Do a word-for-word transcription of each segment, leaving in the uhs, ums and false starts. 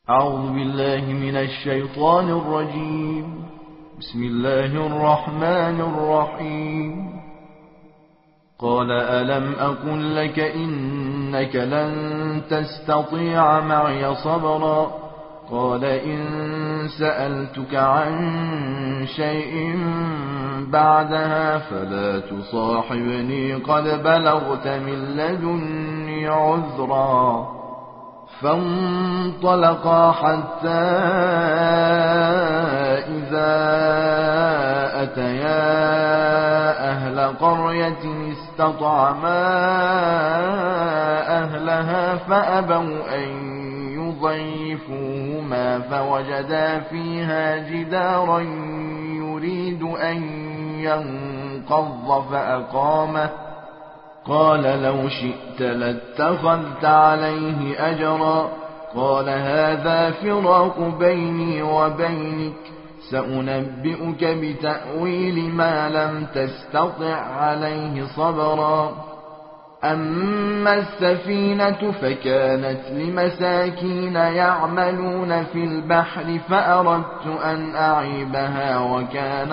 أعوذ بالله من الشيطان الرجيم. بسم الله الرحمن الرحيم. قال ألم أقل لك إنك لن تستطيع معي صبرا. قال إن سألتك عن شيء بعدها فلا تصاحبني قد بلغت من لدني عذرا. فانطلقا حتى إذا أتيا أهل قرية استطعما أهلها فأبوا أن يضيفوهما فوجدا فيها جدارا يريد أن ينقض فأقامه. قال لو شئت لاتخذت عليه أجرا. قال هذا فراق بيني وبينك سأنبئك بتأويل ما لم تستطع عليه صبرا. أما السفينة فكانت لمساكين يعملون في البحر فأردت أن أعيبها وكان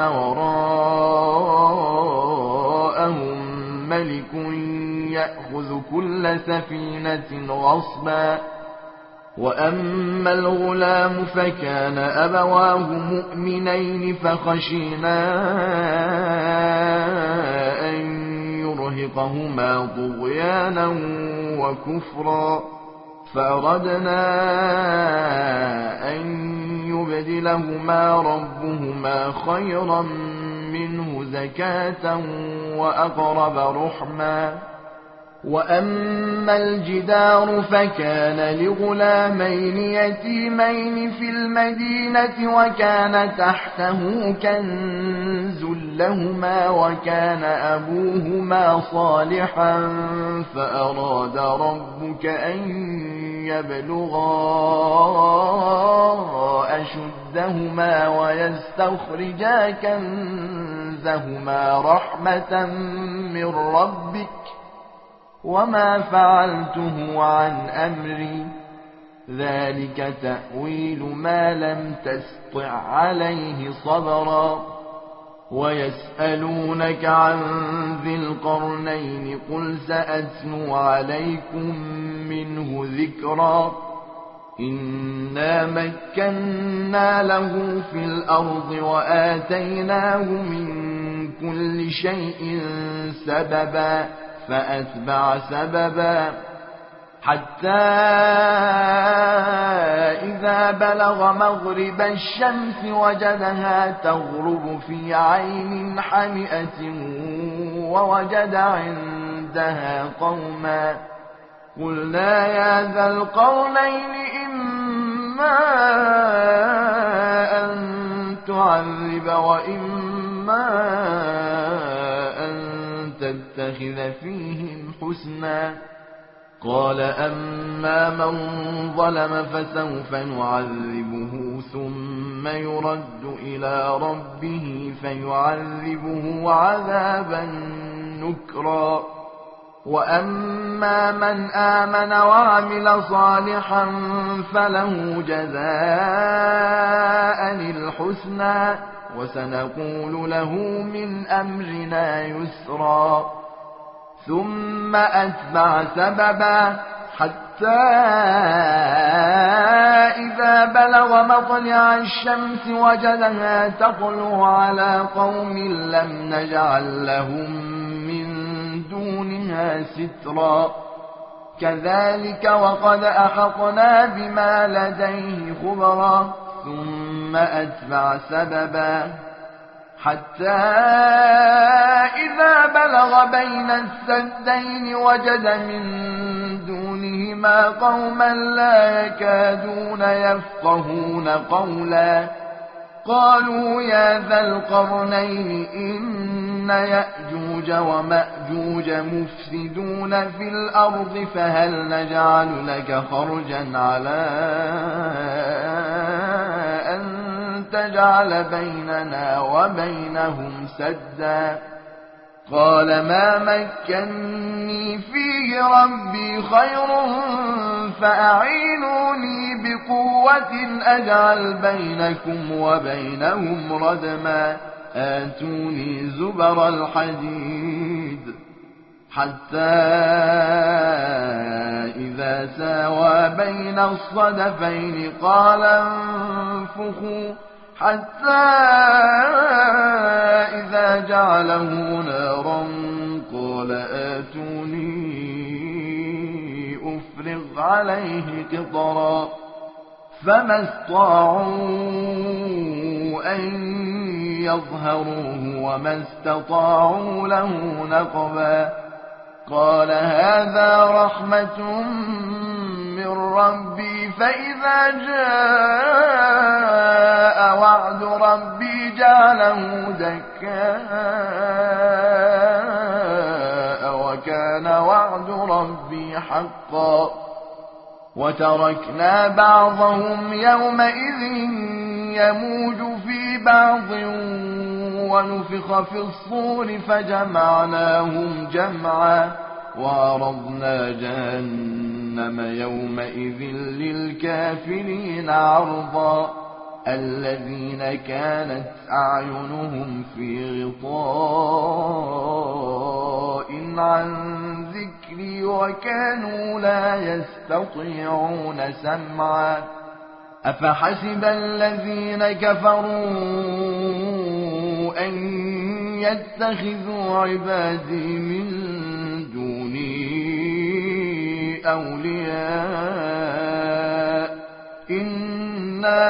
وراءهم ملك يأخذ كل سفينة غصبا. وأما الغلام فكان أبواه مؤمنين فخشينا أن يرهقهما طغيانا وكفرا. فأردنا أن يبدلهما ربهما خيرا منه زكاة وأقرب رحما. وأما الجدار فكان لغلامين يتيمين في المدينة وكان تحته كنز لهما وكان أبوهما صالحا فأراد ربك أن يبلغا أشدهما ويستخرجا كنزهما رحمة من ربك وما فعلته عن أمري ذلك تأويل ما لم تستطع عليه صبرا. ويسألونك عن ذي القرنين قل سأتلو عليكم منه ذكرا. إنا مكنا له في الأرض وآتيناه من كل شيء سببا فأتبع سببا حتى إذا بلغ مغرب الشمس وجدها تغرب في عين حمئة ووجد عندها قوما. قلنا يا ذا القرنين إما أن تعذب وإما أن تتخذ فيهم حسنا. قال أما من ظلم فسوف نعذبه ثم يرد إلى ربه فيعذبه عذابا نكرا. وأما من آمن وعمل صالحا فله جزاء الحسنى وسنقول له من أمرنا يسرا. ثم أتبع سببا حتى إذا بلغ مطلع الشمس وجدها تطلع على قوم لم نجعل لهم من دونها سترا. كذلك وقد أحطنا بما لديه خبرا. ثم أتبع سببا حتى إذا بلغ بين السدين وجد من دونهما قوما لا يكادون يفقهون قولا. قالوا يا ذا القرنين إن يأجوج ومأجوج مفسدون في الأرض فهل نجعل لك خرجا على أن تجعل بيننا وبينهم سدا. قال ما مكني فيه ربي خير فأعينوني بقوة قوة أجعل بينكم وبينهم ردما آتوني زبر الحديد حتى إذا ساوى بين الصدفين قال انفخوا حتى إذا جعله نارا قال آتوني أفرغ عليه قطرا فما استطاعوا أن يظهروه وما استطاعوا له نقبا قال هذا رحمة من ربي فإذا جاء وعد ربي جعله دكاء وكان وعد ربي حقا وتركنا بعضهم يومئذ يموج في بعض ونفخ في الصور فجمعناهم جمعا وعرضنا جهنم يومئذ للكافرين عرضا الذين كانت أعينهم في غطاء عن ذكري وكانوا لا يستطيعون سمعا أفحسب الذين كفروا أن يتخذوا عبادي من دوني أولياء إنا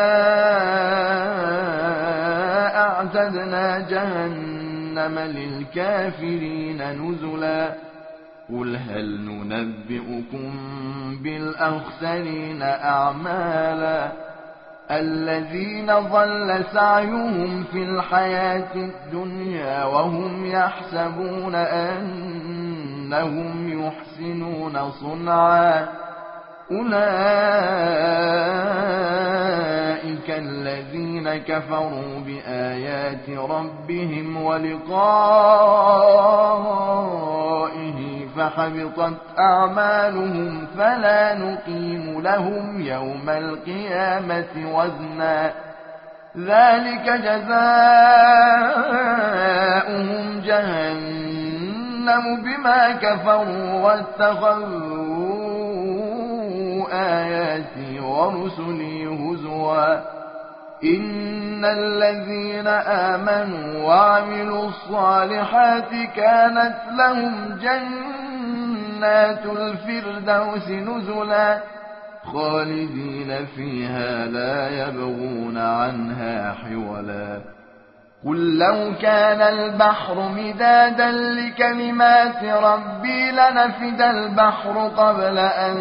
أعتدنا جهنم للكافرين نزلا قل هل ننبئكم بالأخسرين أعمالا الذين ضل سعيهم في الحياة الدنيا وهم يحسبون أنهم يحسنون صنعا أولئك الذين كفروا بآيات ربهم ولقائه فحبطت أعمالهم فلا نقيم لهم يوم القيامة وزنا ذلك جزاؤهم جهنم بما كفروا واتخذوا آياتي ورسلي هزوا إن الذين آمنوا وعملوا الصالحات كانت لهم جنات الفردوس نزلا خالدين فيها لا يبغون عنها حولا قل لو كان البحر مدادا لكلمات ربي لنفد البحر قبل أن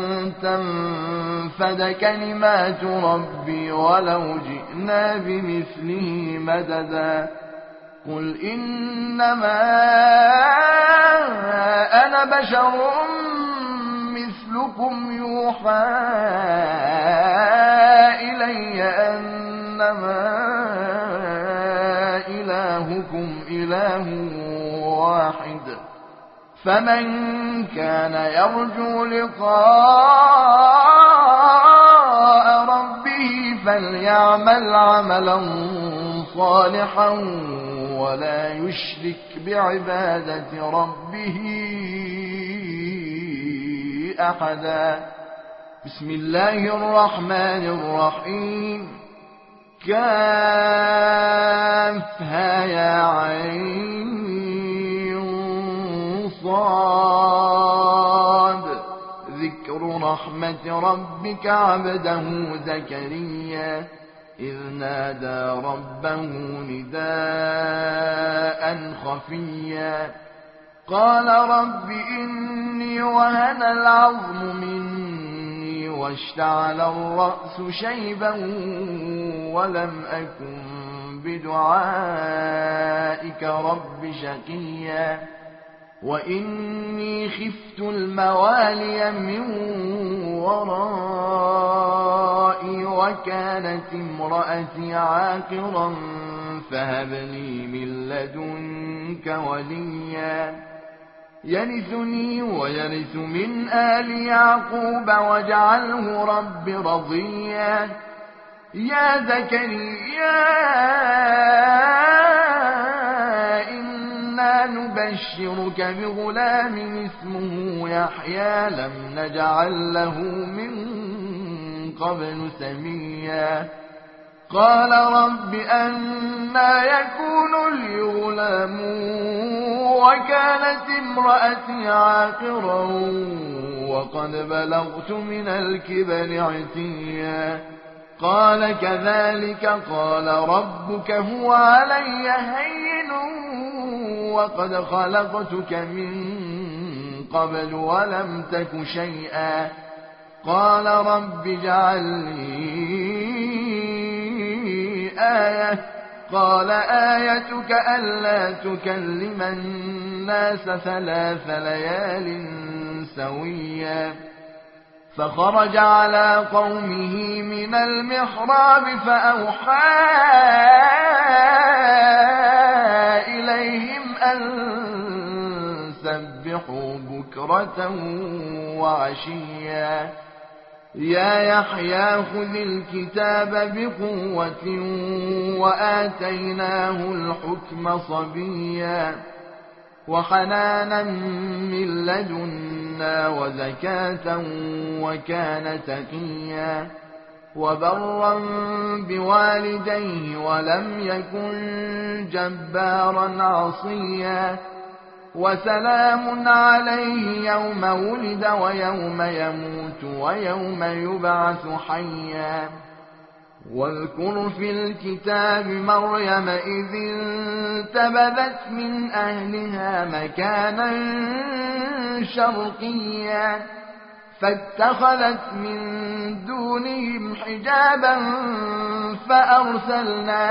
تنفد كلمات ربي ولو جئنا بمثله مددا قل إنما أنا بشر مثلكم يوحى إلي أنما إلهكم إله واحد فمن كان يرجو لقاء ربه فليعمل عملا صالحا ولا يشرك بعبادة ربه أحدا بسم الله الرحمن الرحيم كافها يا عين صاد ذكر رحمة ربك عبده زكريا إذ نادى ربه نداء خفيا قال رب إني وهن العظم مني واشتعل الرأس شيبا ولم أكن بدعائك رب شقيا وإني خفت الموالي من ورائي وكانت امرأتي عاقرا فهب لي من لدنك وليا يرثني ويرث من آل يعقوب واجعله رب رضيا يا زكريا إنا نبشرك بغلام اسمه يحيى لم نجعل له من قبل سميا قال رب أنى يكون لي غلام وكانت امرأتي عاقرا وقد بلغت من الكبر عتيا قال كذلك قال ربك هو علي هين وقد خلقتك من قبل ولم تك شيئا قال رب اجعل لي آية قال آيتك ألا تكلم الناس ثلاث ليال سويا فخرج على قومه من المحراب فأوحى إليهم أن سبحوا بكرة وعشيا يا يحيى خذ الكتاب بقوة وآتيناه الحكم صبيا وحنانا من لدنا وزكاة وكان تقيا وبرا بوالديه ولم يكن جبارا عصيا وسلام عليه يوم ولد ويوم يموت ويوم يبعث حيا واذكر في الكتاب مريم إذ انتبذت من أهلها مكانا شرقيا فاتخذت من دونهم حجابا فأرسلنا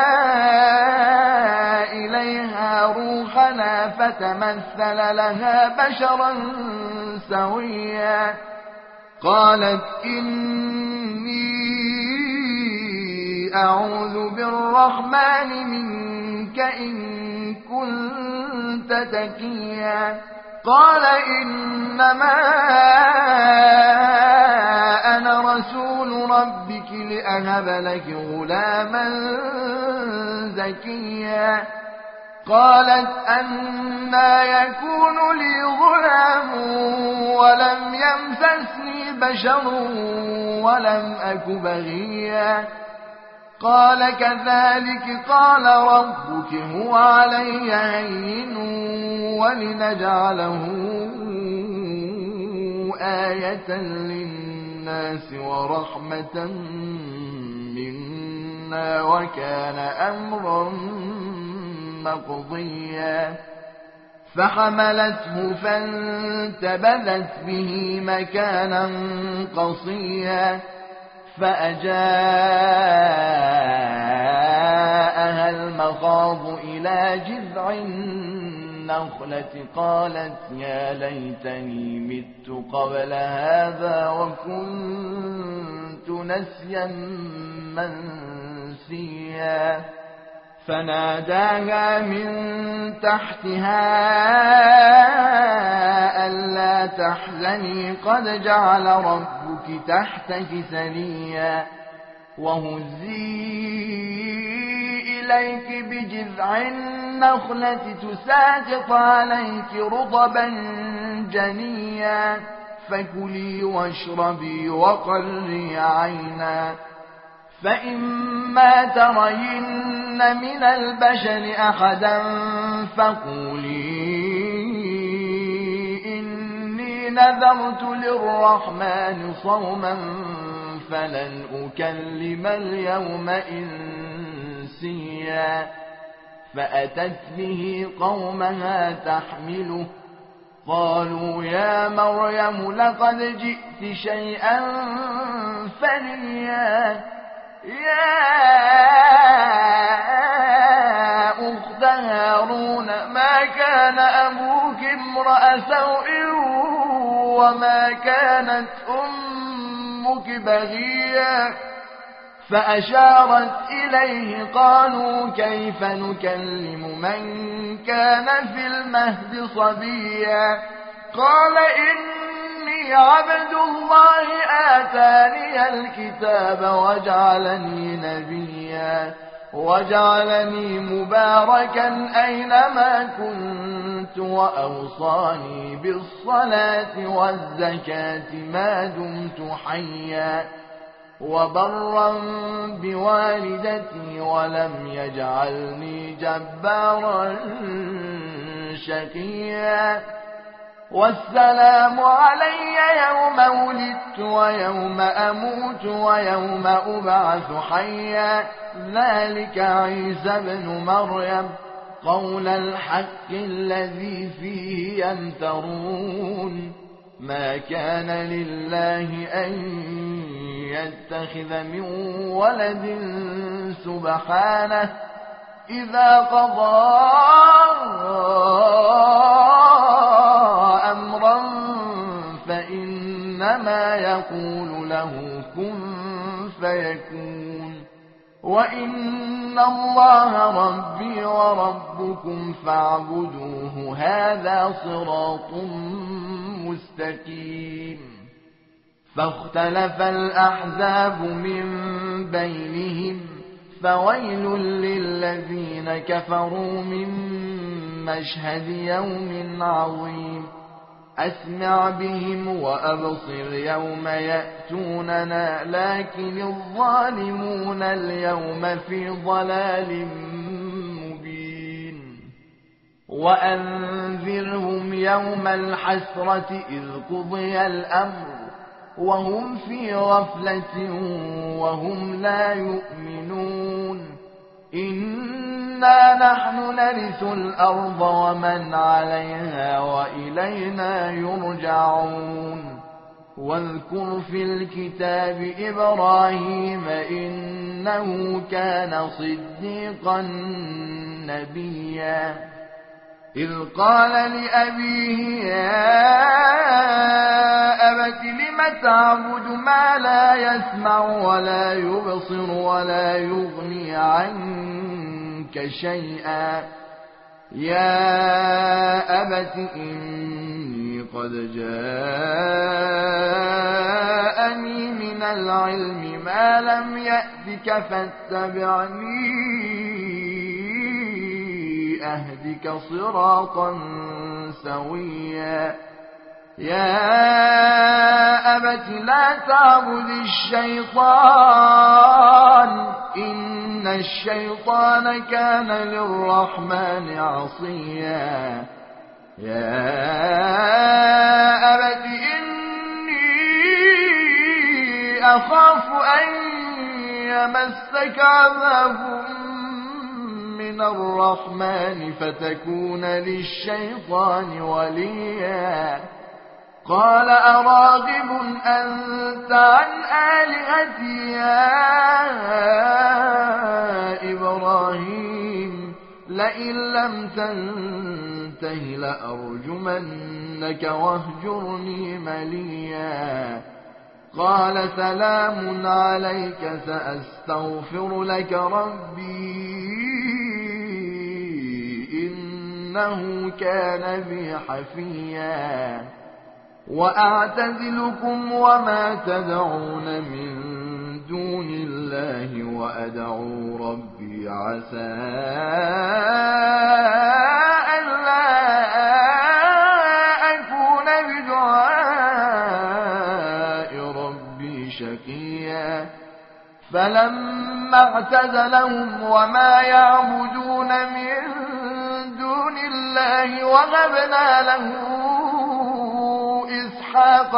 إليها روحنا فتمثل لها بشرا سويا قالت إني أعوذ بالرحمن منك إن كنت تقيا قال إنما أنا رسول ربك لأهب لك غلاما زكيا قالت أنى يكون لي غلام ولم يمسسني بشر ولم أك بغيا قال كذلك قال ربك هو علي هين ولنجعله آية للناس ورحمة منا وكان أمرا مقضيا فحملته فانتبذت به مكانا قصيا فأجاءها المخاض إلى جذع النخلة قالت يا ليتني مت قبل هذا وكنت نسيا منسيا فناداها من تحتها ألا تحزني قد جعل ربك تحتك سريا وهزي إليك بجذع النخلة تساقط عليك رطبا جنيا فكلي واشربي وقري عينا فإما ترين من البشر أحدا فقولي إني نذرت للرحمن صوما فلن أكلم اليوم إنسيا فأتت به قومها تحمله قالوا يا مريم لقد جئت شيئا فريا يا أخت هارون ما كان أبوك امرأ سوء وما كانت أمك بغيا فأشارت إليه قالوا كيف نكلم من كان في المهد صبيا قال إني عبد الله آتاني الكتاب وجعلني نبيا وجعلني مباركا أينما كنت وأوصاني بالصلاة والزكاة ما دمت حيا وبرا بوالدتي ولم يجعلني جبارا شقيا والسلام علي يوم ولدت ويوم أموت ويوم أبعث حيا ذلك عيسى بن مريم قول الحق الذي فيه يمترون ما كان لله أن يتخذ من ولد سبحانه إذا قضى أمرا فإنما يقول له كن فيكون وإن الله ربي وربكم فاعبدوه هذا صراط مستقيم فاختلف الأحزاب من بينهم فويل للذين كفروا من مشهد يوم عظيم أسمع بهم وأبصر يوم يأتوننا لكن الظالمون اليوم في ضلال مبين وأنذرهم يوم الحسرة إذ قضي الأمر وهم في غفلة وهم لا يؤمنون إنا نحن نرث الأرض ومن عليها وإلينا يرجعون واذكر في الكتاب إبراهيم إنه كان صديقا نبيا إذ قال لأبيه يا أبت لم تعبد ما لا يسمع ولا يبصر ولا يغني عنك شيئا يا أبت إني قد جاءني من العلم ما لم يأتك فاتبعني أهدك صراطا سويا يا أبت لا تعبد الشيطان إن الشيطان كان للرحمن عصيا يا أبت إني أخاف أن يمسك عذاب من الرحمن فتكون للشيطان وليا قال أراغب أنت عن آلهتي يا إبراهيم لئن لم تنته لأرجمنك واهجرني مليا قال سلام عليك سأستغفر لك ربي إنه كان بي حفيا وأعتزلكم وما تدعون من دون الله وأدعو ربي عسى ألا أكون بدعاء ربي شقيا فلما اعتزلهم وما يعبدون من دون الله وهبنا له إسحاق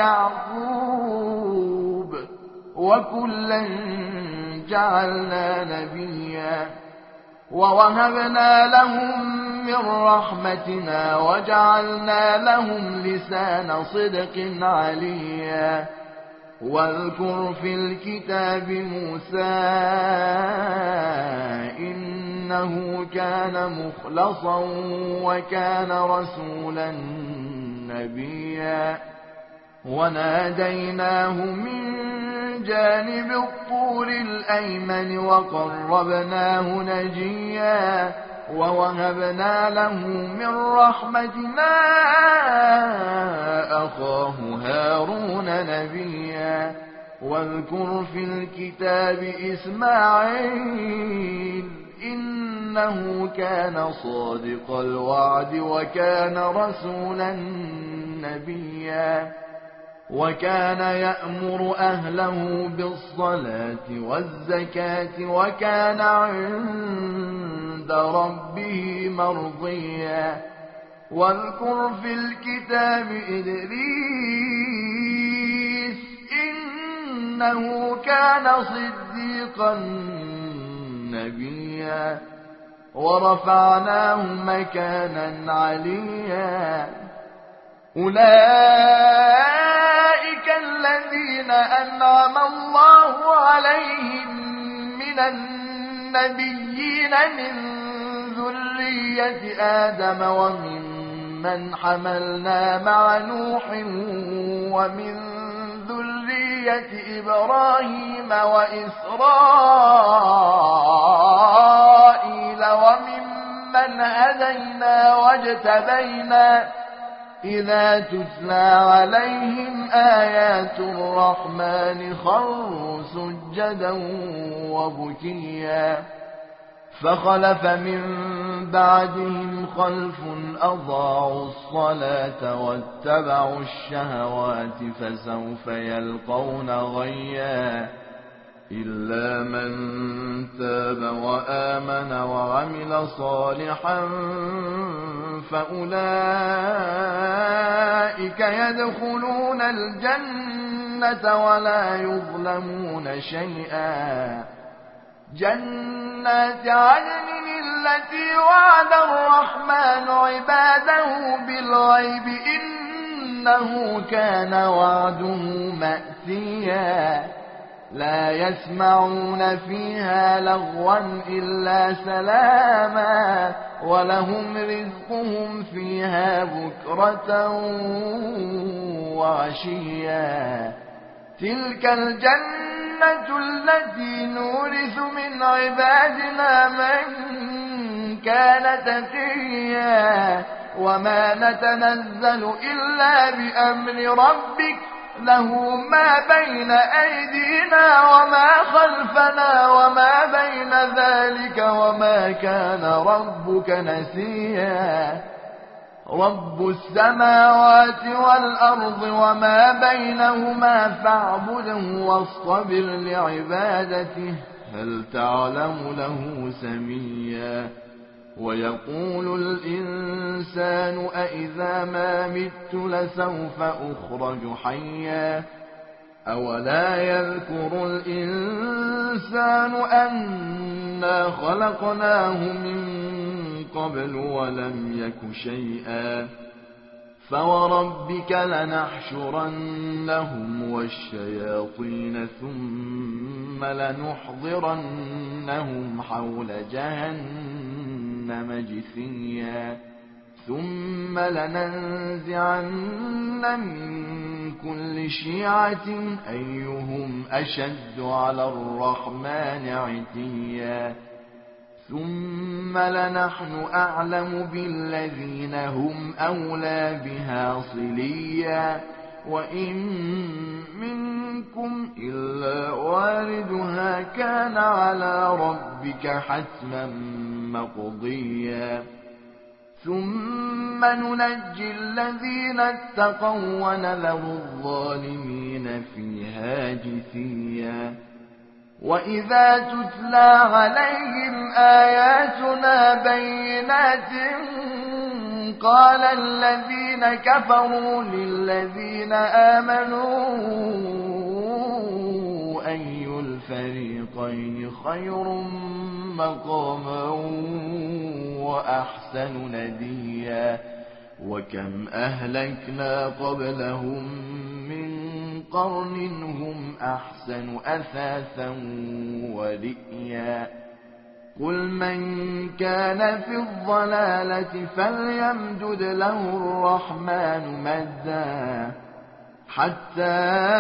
ويعقوب وكلا جعلنا نبيا ووهبنا لهم من رحمتنا وجعلنا لهم لسان صدق عليا واذكر في الكتاب موسى إنه كان مخلصا وكان رسولا نبيا وناديناه من جانب الطور الأيمن وقربناه نجيا ووهبنا له من رحمتنا أخاه هارون نبيا واذكر في الكتاب إسماعيل إنه كان صادق الوعد وكان رسولا نبيا وكان يأمر أهله بالصلاة والزكاة وكان عند ربه مرضيا واذكر في الكتاب إدريس إنه كان صديقا نبيا ورفعناه مكانا عليا أولئك الذين أنعم الله عليهم من النبيين من ذرية آدم وممن حملنا مع نوح ومن ذرية إبراهيم وإسرائيل وممن هدينا واجتبينا إذا تتلى عليهم آيات الرحمن خروا سجدا وبكيا فخلف من بعدهم خلف أضاعوا الصلاة واتبعوا الشهوات فسوف يلقون غيا إلا من تاب وآمن وعمل صالحا فأولئك يدخلون الجنة ولا يظلمون شيئا جنات عدن التي وعد الرحمن عباده بالغيب إنه كان وعده مأتيا لا يسمعون فيها لغوا إلا سلاما ولهم رزقهم فيها بكرة وعشيا تلك الجنة التي نورث من عبادنا من كان تقيا وما نتنزل إلا بأمر ربك له ما بين أيدينا وما خلفنا وما بين ذلك وما كان ربك نسيا رب السماوات والأرض وما بينهما فاعبده واصطبر لعبادته هل تعلم له سميا ويقول الإنسان أإذا ما مت لسوف أخرج حيا أولا يذكر الإنسان أنا خلقناه من قبل ولم يك شيئا فوربك لنحشرنهم والشياطين ثم لنحضرنهم حول جهنم جثيا ثم لننزعن من كل شيعة أيهم أشد على الرحمن عتيا ثم لنحن أعلم بالذين هم أولى بها صليا وإن منكم إلا واردها كان على ربك حتما مقضيا ثم ننجي الذين اتقوا ونذر الظالمين فيها جثيا وإذا تتلى عليهم آياتنا بينات قال الذين كفروا للذين آمنوا أي الفريقين خير مقاما وأحسن نديا وكم أهلكنا قبلهم من قرن هم أحسن أثاثا ورئيا قل من كان في الضلالة فليمدد له الرحمن مدا حتى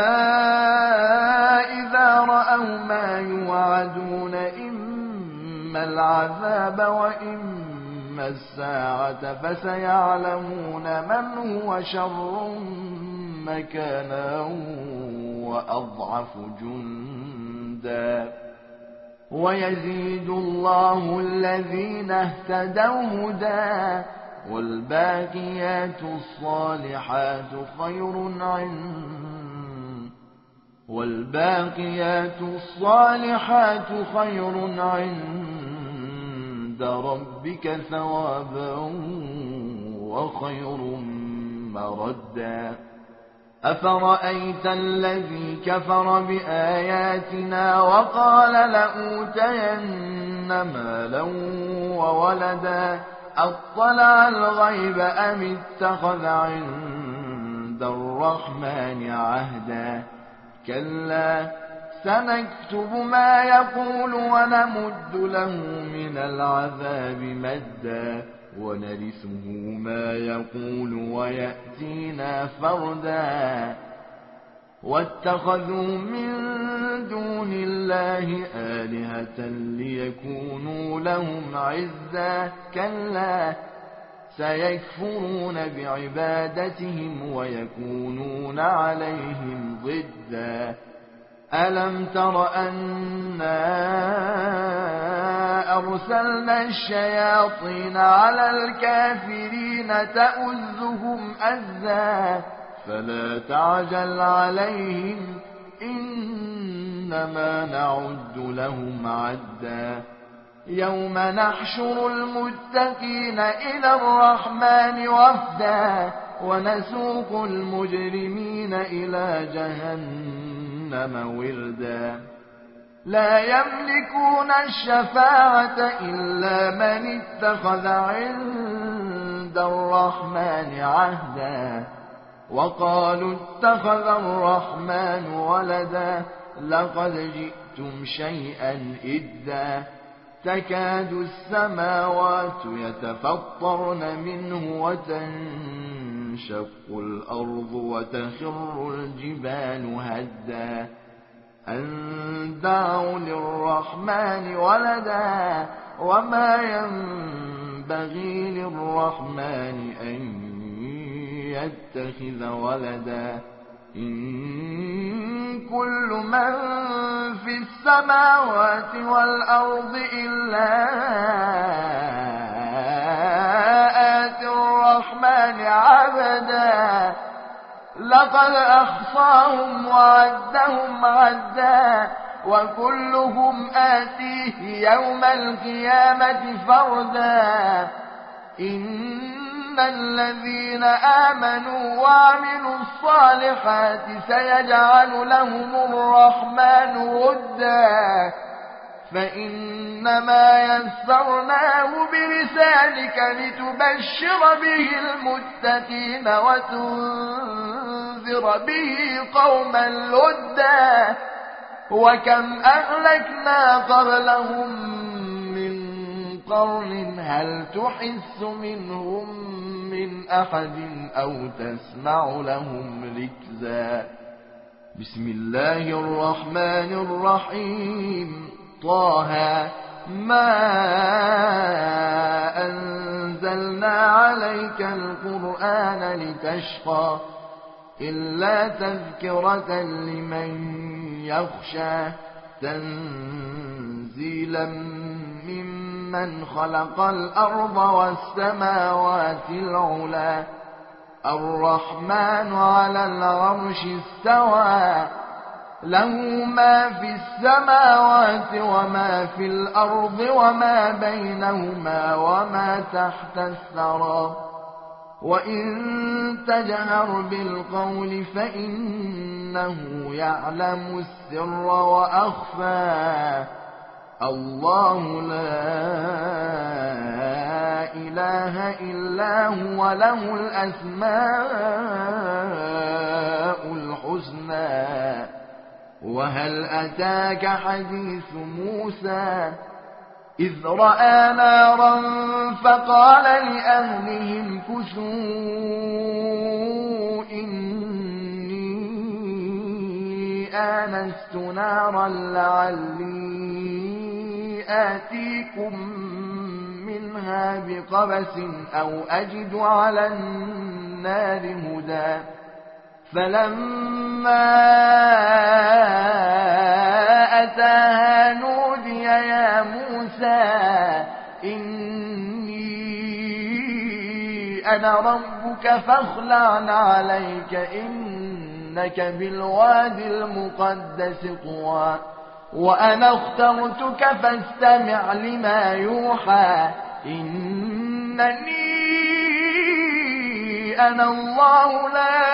إذا رأوا ما يوعدون إما العذاب وإما الساعة فسيعلمون من هو شر مكانا وأضعف جندا ويزيد الله الذين اهتدوا هدى والباقيات الصالحات خير عند والباقيات الصالحات خير عند ربك ثوابا وخير مردا أفرأيت الذي كفر بآياتنا وقال لأوتين مالا وولدا أطلع الغيب أم اتخذ عند الرحمن عهدا كلا سنكتب ما يقول ونمد له من العذاب مدا ونرثه ما يقول ويأتينا فردا واتخذوا من دون الله آلهة ليكونوا لهم عزا كلا سيكفرون بعبادتهم ويكونون عليهم ضدا ألم تر أنا أرسلنا الشياطين على الكافرين تؤذهم أزا فلا تعجل عليهم إنما نعد لهم عدا يوم نحشر المتقين إلى الرحمن وفدا ونسوق المجرمين إلى جهنم وردا لا يملكون الشفاعة إلا من اتخذ عند الرحمن عهدا وقالوا اتخذ الرحمن ولدا لقد جئتم شيئا إدا تكاد السماوات يتفطرن منه وتنشق الأرض وتخر الجبال هدا أن دعوا للرحمن ولدا وما ينبغي للرحمن أن يتخذ ولدا إن كل من في السماوات والأرض إلا آتي الرحمن عبدا لقد أحصاهم وعدهم عدا وكلهم آتيه يوم القيامة فردا إن الذين آمنوا وعملوا الصالحات سيجعل لهم الرحمن ودا فإنما يسرناه بلسانك لتبشر به المتقين وتنذر به قوما لدا وكم أهلكنا قبلهم من قرن هل تحس منهم من أحد أو تسمع لهم ركزا بسم الله الرحمن الرحيم طه ما أنزلنا عليك القرآن لتشقى إلا تذكرة لمن يخشى تنزيلا ممن خلق الأرض والسماوات العلا الرحمن على العرش استوى له ما في السماوات وما في الأرض وما بينهما وما تحت الثرى وإن تجهر بالقول فإنه يعلم السر وأخفى الله لا إله إلا هو له الأسماء الحسنى وهل أتاك حديث موسى إذ رأى نارا فقال لأهلهم كثوا إني آنست نارا لعلي آتيكم منها بقبس أو أجد على النار هدى فلما أتاها نودي يا موسى إني أنا ربك فاخلع عليك إنك بالوادي المقدس طوى وأنا اخترتك فاستمع لما يوحى إنني أنا الله لا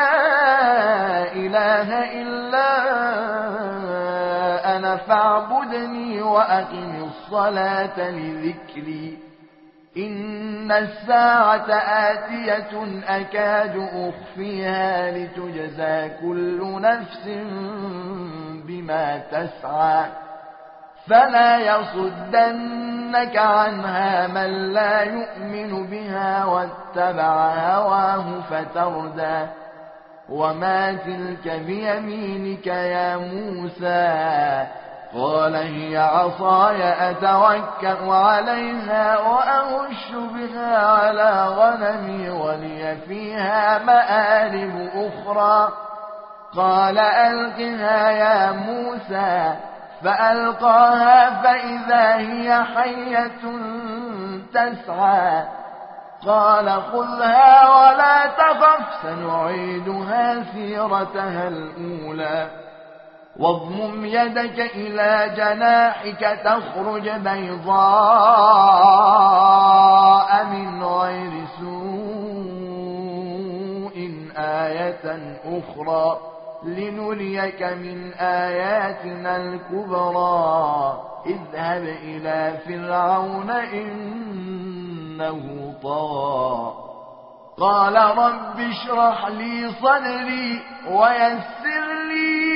إله إلا أنا فاعبدني وأقم الصلاة لذكري إن الساعة آتية أكاد أخفيها لتجزى كل نفس بما تسعى فلا يصدنك عنها من لا يؤمن بها واتبع هواه فتردى وما تلك بيمينك يا موسى قال هي عصاي أتوكأ عليها وأهش بها على غنمي ولي فيها مآرب أخرى قال ألقها يا موسى فألقاها فإذا هي حية تسعى قال خذها ولا تخف سنعيدها سيرتها الأولى واضمم يدك إلى جناحك تخرج بيضاء من غير سوء آية أخرى لنريك من آياتنا الكبرى اذهب إلى فرعون إنه طغى قال رب اشرح لي صدري ويسر لي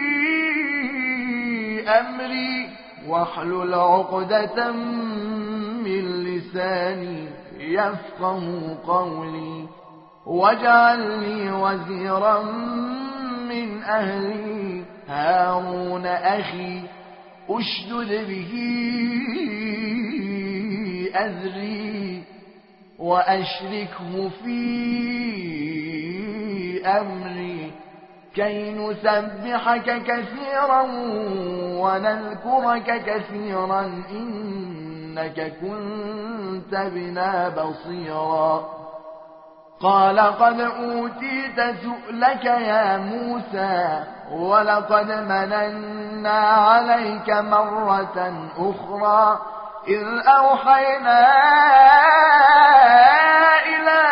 أمري واحلل عقدة من لساني يفقه قولي واجعل لي وزيرا من أهلي هارون أخي أشدد به أذري وأشركه في أمري كي نسبحك كثيرا ونذكرك كثيرا إنك كنت بنا بصيرا قال قد أوتيت سؤلك يا موسى ولقد مننا عليك مرة أخرى إذ أوحينا إلى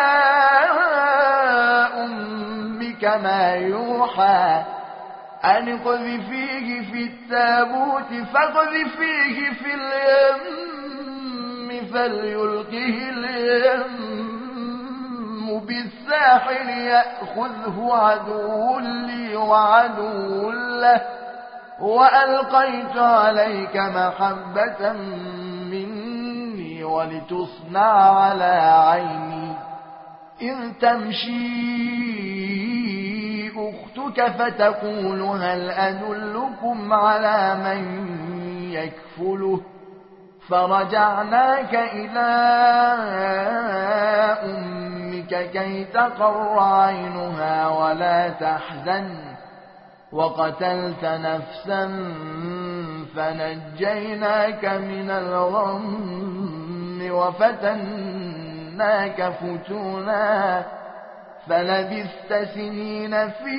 أمك ما يوحى أن اقذفيه في التابوت فاقذفيه في اليم فليلقه اليم بالساحل يأخذه عدو لي وعدو له وألقيت عليك محبة مني ولتصنع على عيني إذ تمشي أختك فتقول هل أدلكم على من يكفله فرجعناك إلى أمك كي تقر عينها ولا تحزن وقتلت نفسا فنجيناك من الغم وفتناك فتونا فلبثت سنين في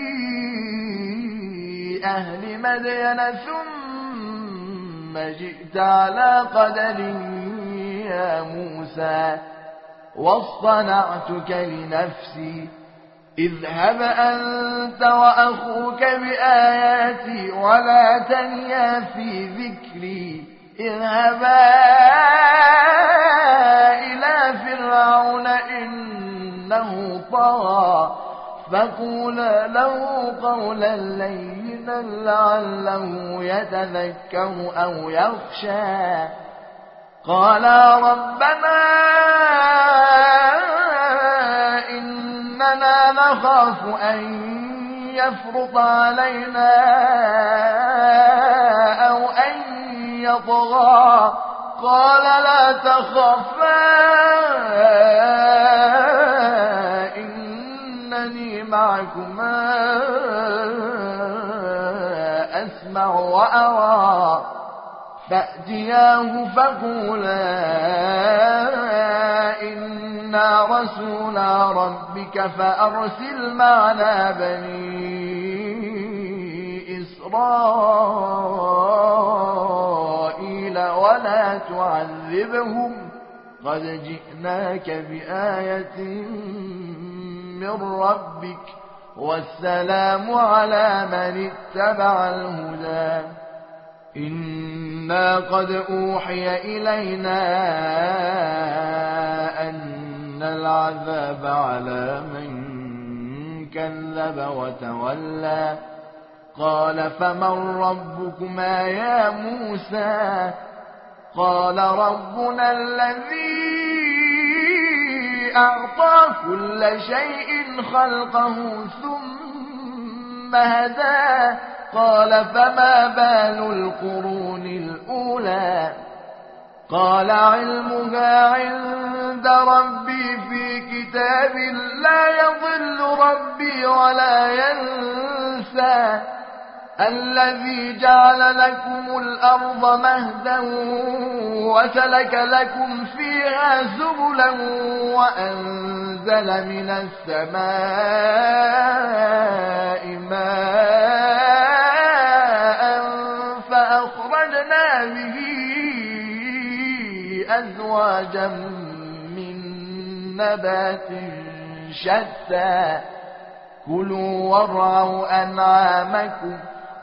أهل مدين ثم جئت على قدر يا موسى واصطنعتك لنفسي اذهب أنت وأخوك بآياتي ولا تنيا في ذكري اذهبا إلى فرعون إنه طغى فقولا له قولا لينا لعله يتذكر أو يخشى قالا ربنا إننا نخاف أن يفرط علينا أو أن يطغى قال لا تخافا إنني معكما أسمع وأرى فأتياه فقولا إنا رسولا ربك فأرسل معنا بني إسرائيل ولا تعذبهم قد جئناك بآية من ربك والسلام على من اتبع الهدى إنا قد أوحي إلينا أن العذاب على من كذب وتولى قال فمن ربكما يا موسى قال ربنا الذي أعطى كل شيء خلقه ثم هدى قال فما بال القرون الأولى قال علمها عند ربي في كتاب لا يضل ربي ولا ينسى الذي جعل لكم الأرض مهدا وسلك لكم فيها سبلا وأنزل من السماء ماء فأخرجنا به أزواجا من نبات شتى كلوا وارعوا أنعامكم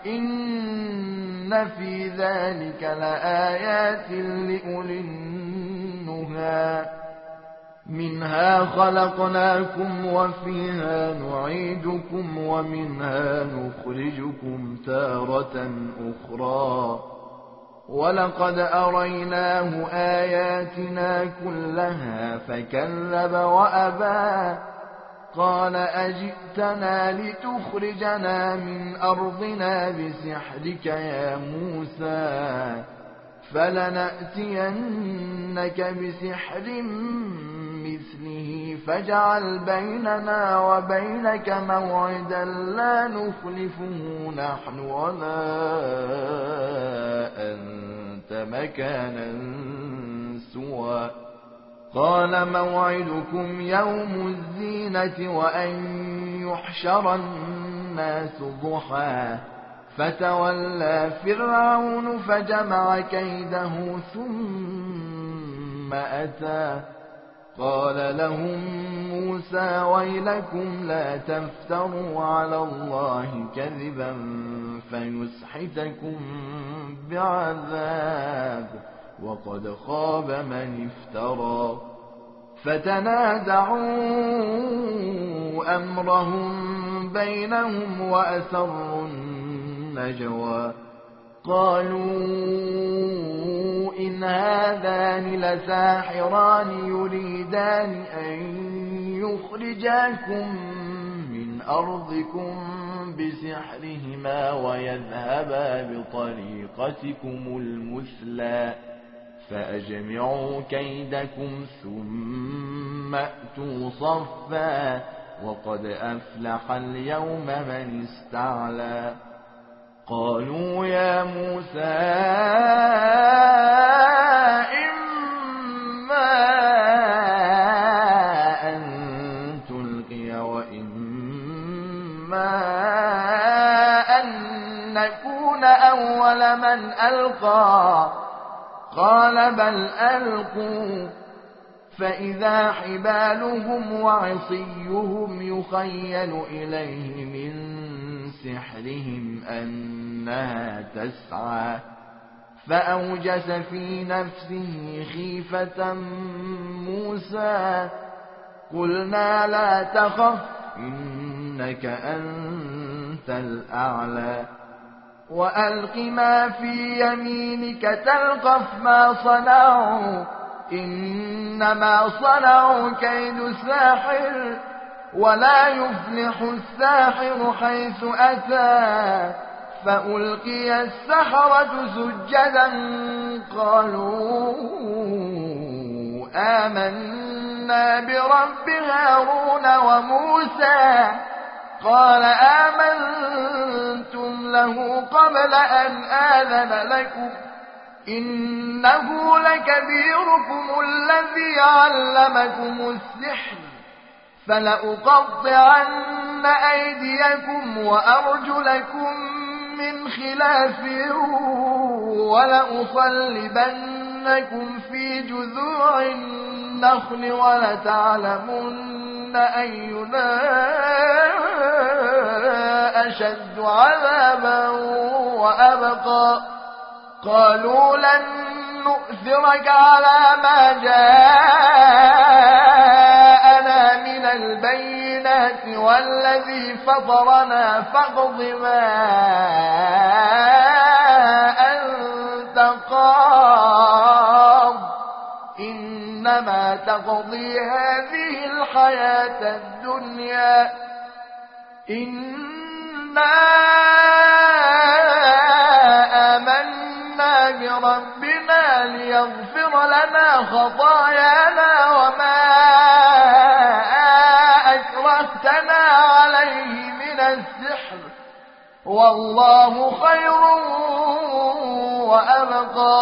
إن في ذلك لآيات لأولي النهى منها خلقناكم وفيها نعيدكم ومنها نخرجكم تارة أخرى ولقد أريناه آياتنا كلها فكذب وأبى قال أجئتنا لتخرجنا من أرضنا بسحرك يا موسى فلنأتينك بسحر مثله فاجعل بيننا وبينك موعدا لا نخلفه نحن ولا أنت مكانا سوى قال موعدكم يوم الزينة وأن يحشر الناس ضحى فتولى فرعون فجمع كيده ثم أتى قال لهم موسى ويلكم لا تفتروا على الله كذبا فيسحتكم بعذاب وقد خاب من افترى فتنازعوا أمرهم بينهم وأسروا النجوى قالوا إن هذان لساحران يريدان أن يخرجاكم من أرضكم بسحرهما ويذهبا بطريقتكم المثلى فأجمعوا كيدكم ثم أتوا صفا وقد أفلح اليوم من استعلى قالوا يا موسى إما أن تلقي وإما أن نكون أول من ألقى قال بل ألقوا فإذا حبالهم وعصيهم يخيل إليه من سحرهم أنها تسعى فأوجس في نفسه خيفة موسى قلنا لا تخف إنك أنت الأعلى وألق ما في يمينك تلقف ما صنعوا إنما صنعوا كيد ساحر ولا يفلح الساحر حيث أتى. فألقي السحرة سجدا قالوا آمنا برب هارون وموسى. قال آمنتم له قبل أن آذن لكم إنه لكبيركم الذي علمكم السحر فلأقطعن أيديكم وأرجلكم من خلاف ولأصلبنكم في جذوع النخل ولتعلمن أينا أشد عذابا وأبقى. قالوا لن نؤثرك على ما جاءنا من البينات والذي فطرنا فاقض ما أنت قاض إنما تقضي هذه الحياة الدنيا إنا آمنا بربنا ليغفر لنا خطايانا وما أكرهتنا عليه من السحر والله خير وأبقى.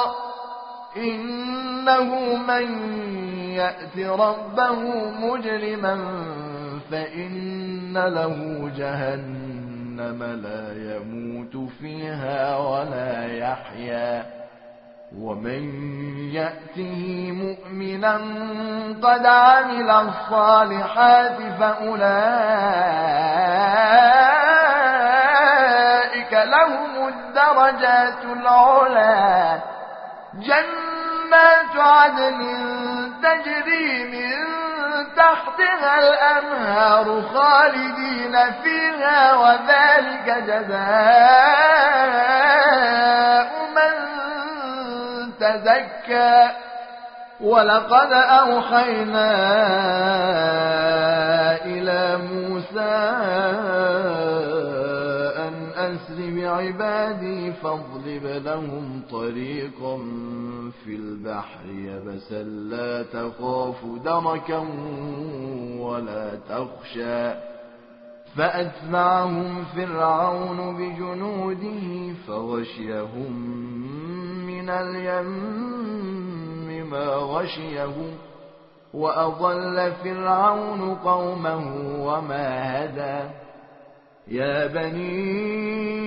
إنه من يأت ربه مجرما فإن له جهنم لا يموت فيها ولا يحيا ومن يأته مؤمنا قد عمل الصالحات فأولئك لهم الدرجات العلى جنات عدن تجري من تحتها الأنهار خالدين فيها وذلك جزاء من تزكى. ولقد أوحينا إلى موسى أن أسر بعبادي فاضرب لهم طريقا في البحر يبسا لا تخاف دركا ولا تخشى. فأتبعهم فرعون بجنوده فغشيهم من اليم ما غشيهم وأضل فرعون قومه وما هدى. يا بني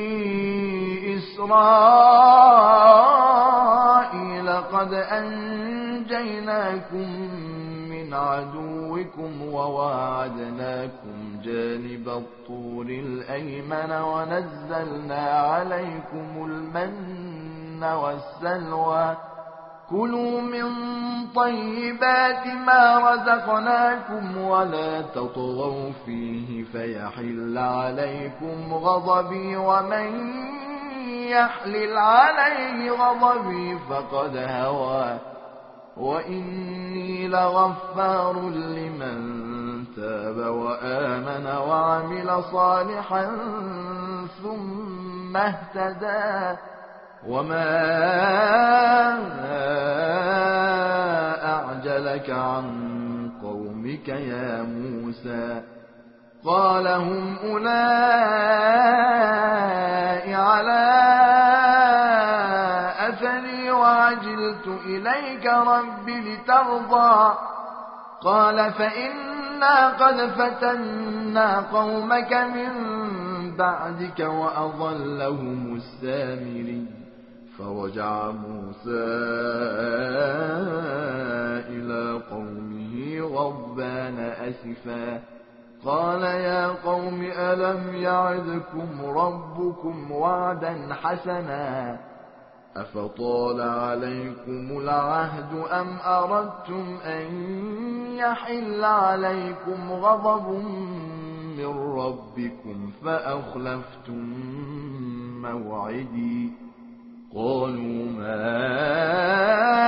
إسرائيل قد أنجيناكم من عدوكم وواعدناكم جانب الطور الأيمن ونزلنا عليكم المن والسلوى. كلوا من طيبات ما رزقناكم ولا تطغوا فيه فيحل عليكم غضبي ومن يحلل عليه غضبي فقد هوى. وإني لغفار لمن تاب وآمن وعمل صالحا ثم اهتدى. وما أعجلك عن قومك يا موسى. قال هم أولئك على أثري وعجلت إليك رب لترضى. قال فإنا قد فتنا قومك من بعدك وأضلهم السامري. فرجع موسى إلى قومه غضبان أسفا قال يا قوم ألم يعدكم ربكم وعدا حسنا أفطال عليكم العهد أم أردتم أن يحل عليكم غضب من ربكم فأخلفتم موعدي. قالوا ما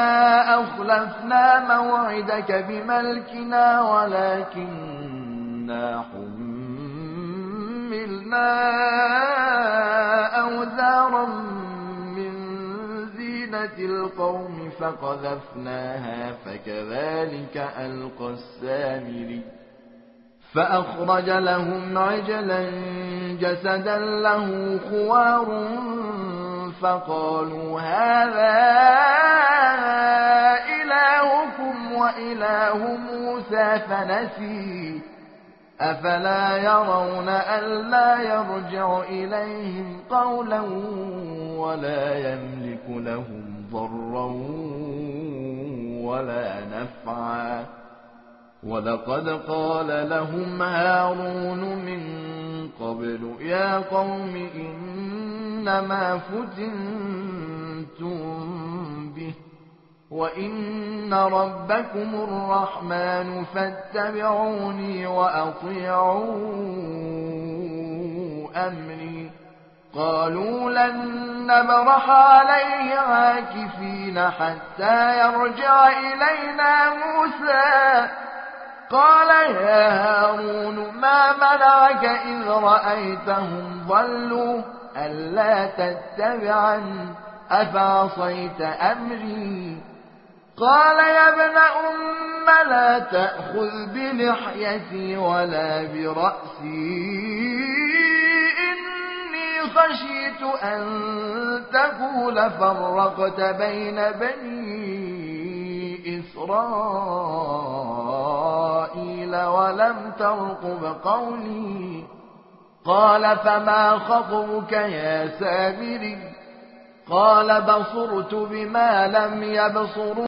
أخلفنا موعدك بملكنا ولكننا إنا حملنا أوزارا من زينة القوم فقذفناها فكذلك ألقى السامري فأخرج لهم عجلا جسدا له خوار فقالوا هذا إلهكم وإله موسى فنسي أفلا يرون ألا يرجع إليهم قولا ولا يملك لهم ضرا ولا نفعا ولقد قال لهم هارون من قبل يا قوم إنما فتنتم به وإن ربكم الرحمن فاتبعوني وأطيعوا أمري قالوا لن نبرح عليه عاكفين حتى يرجع إلينا موسى قال يا هارون ما منعك إذ رأيتهم ضلوا ألا تتبعن أفعصيت أمري قال يا ابن أم لا تأخذ بلحيتي ولا برأسي إني خشيت أن تقول فرقت بين بني إسرائيل ولم ترقب قولي قال فما خطبك يا سامري قال بصرت بما لم يبصروا